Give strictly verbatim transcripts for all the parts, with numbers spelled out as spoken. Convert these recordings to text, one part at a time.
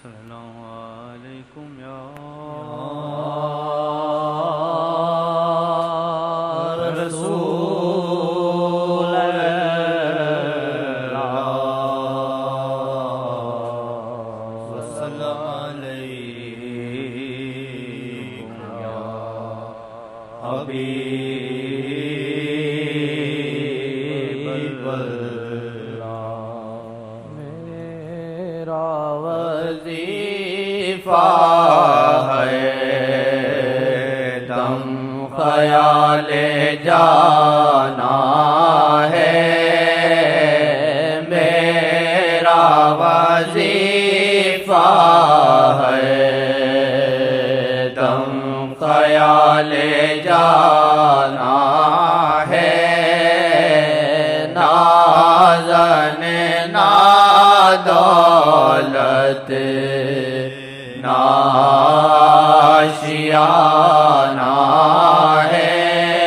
صلی اللہ علیکم یا رسول اللہ وسلم علیکم یا حبیب اللہ میرا وظیفہ ہے دم خیال جانا ہے میرا وظیفہ ہے دم خیال جانا ہے نازن نادولت ناشیانہ ہے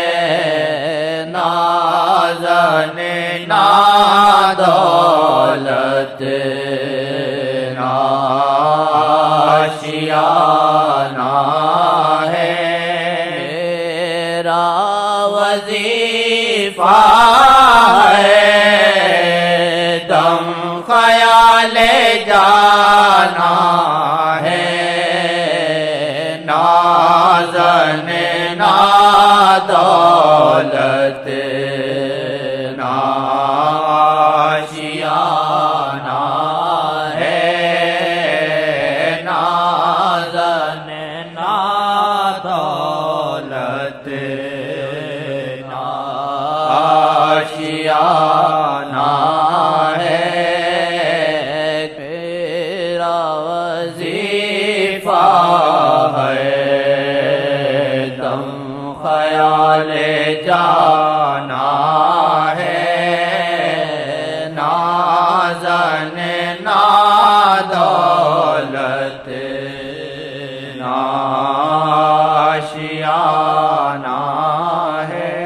نازن نادولت ناشیانہ ہے میرا وظیفہ ہے دم خیال جانا ہے نازن نادولت ناشیانہ ہے نازن نادولت ناشیانہ ہے میرا وظیفہ ہے دم خیال جانا ہے نازن نادولت ناشیانہ ہے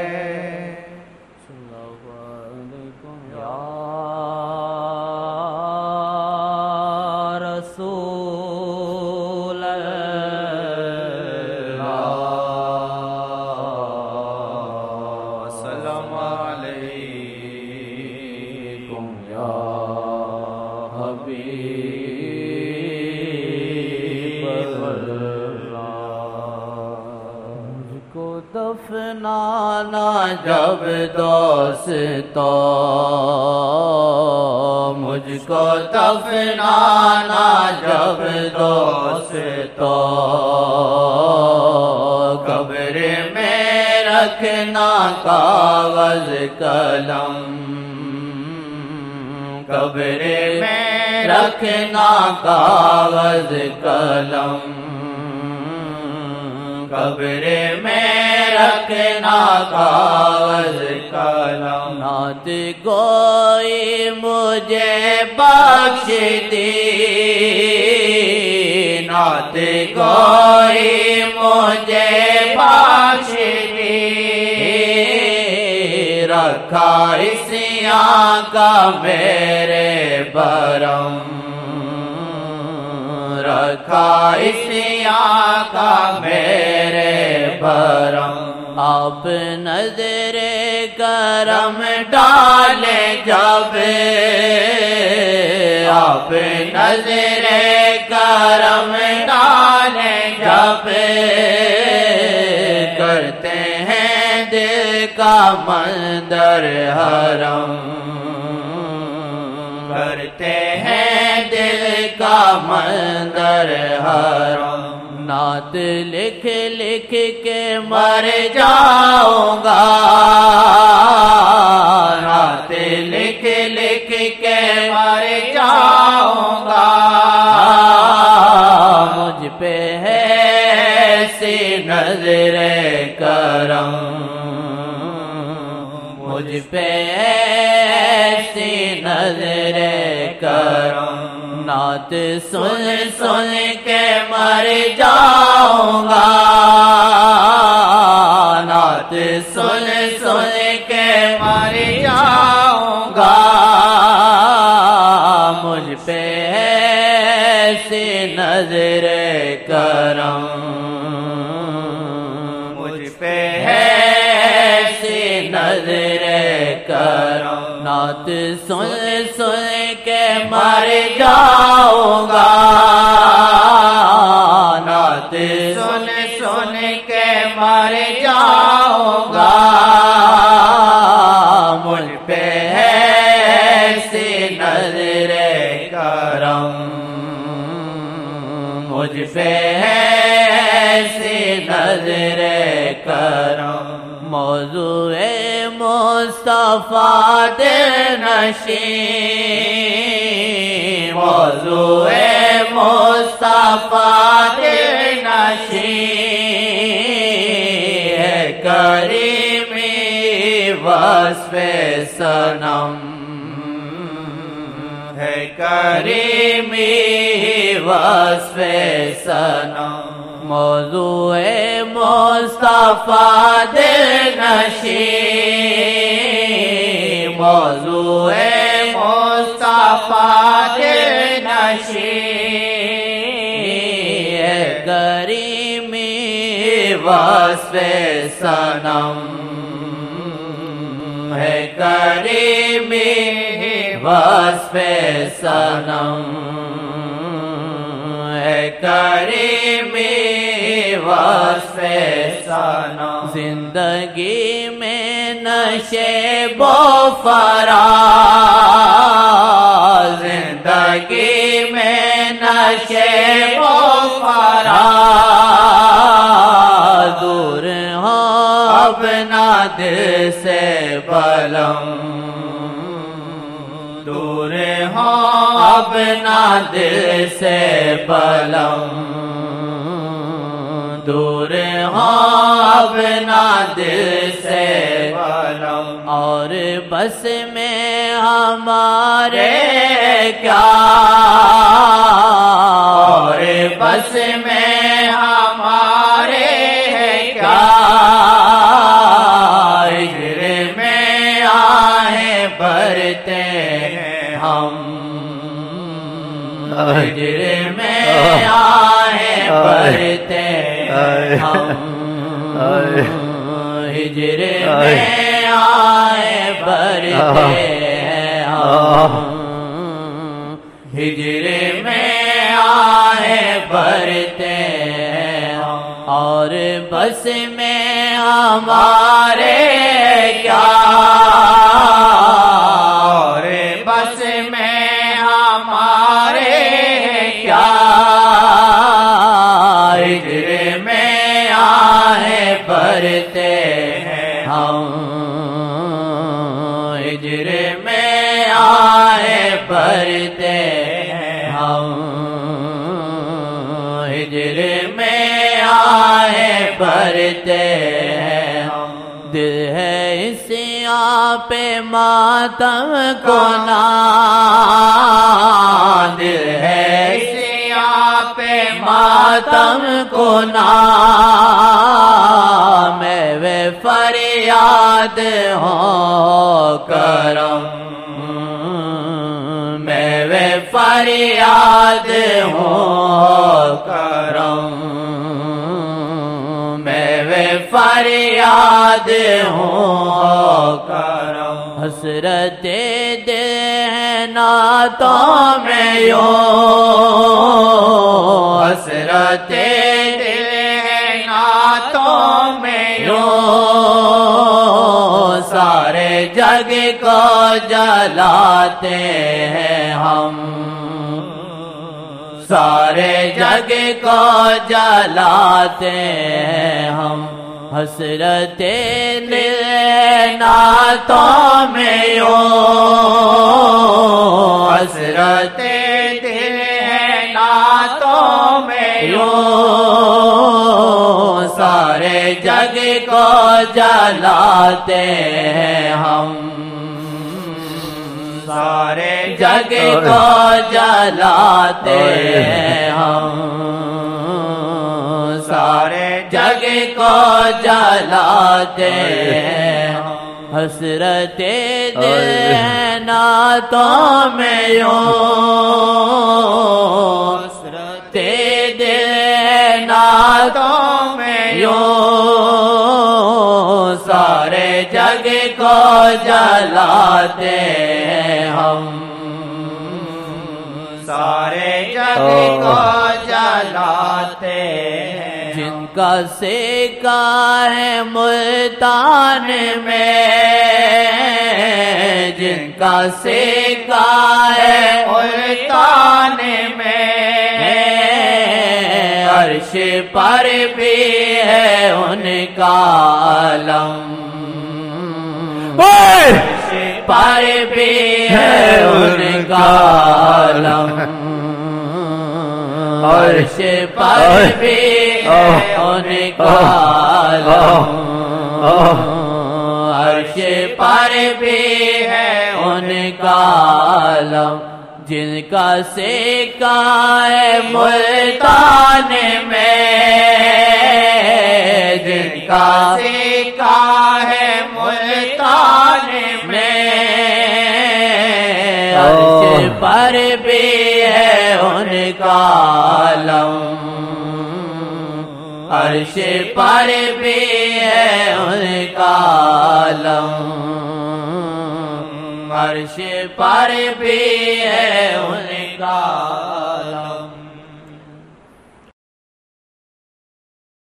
صلی اللہ علیکم یا رسول اللہ السلام علیکم یا حبیب اللہ مجھ کو دفنانا جب دوستو مجھ کو دفنانا جب دوستو قبر میں رکھنا کاغذ قلم قبر میں رکھنا کاغذ قلم قبر میں رکھنا کاغذ قلم نعت گوئی مجھے بخش دی نعت گوئی مجھے بخش دی رکھا اس کا میرے برم رکھا اس کا میرے برم آپ نظر کرم ڈالے جب آپ نظر کرم ڈالے جب کرتے ہیں دل کا مندر حرم کرتے ہیں دل کا مندر حرم نعت لکھ لکھ کے مر جاؤں گا نعت لکھ لکھ کے مر جاؤں گا مجھ پہ ہے ایسی نظر کرم مجھ پہ ایسی نظر کرم نعت سن سن کے مر جاؤں گا نعت سن سن کے مر جاؤں گا مجھ پہ ایسی نظر کرم مجھ پہ ہے ایسی نظر کرم نعت سن سن کے مر جاؤں گا نعت سن سن کے مر جاؤں گا مجھ پہ ہے ایسی نظر کرم مجھ پہ ہے ایسی نظر کرم موضوع مصطفیٰ دل نشین موضوع مصطفیٰ دل نشین ہے کریمی وصف صنم ہے کریمی وصف صنم موضوع مصطفیٰ دل نشین موضوع مصطفیٰ دل نشین ہے کریمی وصف صنم ہے کریمی وصف صنم ہے کریمی وصف صنم زندگی میں نشے بو فراز زندگی میں نشے بو فراز دور ہو اپنا دل سے بلم دور ہو اپنا دل سے بلم دور ہو اپنا دل سے بلم اور بس میں ہمارے کیا اور بس میں ہمارے کیا ہجر میں آہیں بھرتے ہم ہجر میں آہیں بھرتے ہم ہجر میں آہیں بھرتے ہم ہجر میں آہیں بھرتے ہم اور بس میں ہمارے کیا اور بس میں ہمارے کیا ہجر میں آہیں بھرتے ہم ہجر میں آہیں بھرتے ہم ہجر میں آہیں بھرتے ہم دل ہے اس یہاں پہ ماتم کو نا دل ہے اس یہاں پہ ماتم کو نا میں وہ فریاد ہو کرم میں وہ فریاد ہو کرم میں وہ فریاد ہو کرم حسرت دل ہے نعتوں میں یوں حسرت دل ہے نعتوں میں یوں سارے جگ کو جلاتے ہیں ہم سارے جگ کو جلاتے ہیں ہم حسرت دل نعتوں میں یوں حسرت دل نعتوں میں یوں سارے جگ کو جلاتے ہیں ہم سارے جگ کو جلاتے ہیں ہم سارے جگ کو جلاتے ہیں حسرت دل نعتوں میں یوں جلاتے ہیں ہم، سارے جگ کو جلاتے ہیں، جن کا سیکا ہے ملتان میں، جن کا سیکا ہے ملتان میں، عرش پر بھی ہے ان کا علم، عرش پر بھی ہے ان کا علم، عرش پر بھی ہے ان کا علم، عرش پر بھی ہے ان کا علم، جن کا سیکا ہے ملتان میں، جن کا سیکا ہے ملتان میں، عرش پر بھی ہے ان کا علم، عرش پر بھی ہے ان کا علم، عرش پر بھی ہے ان کا علم۔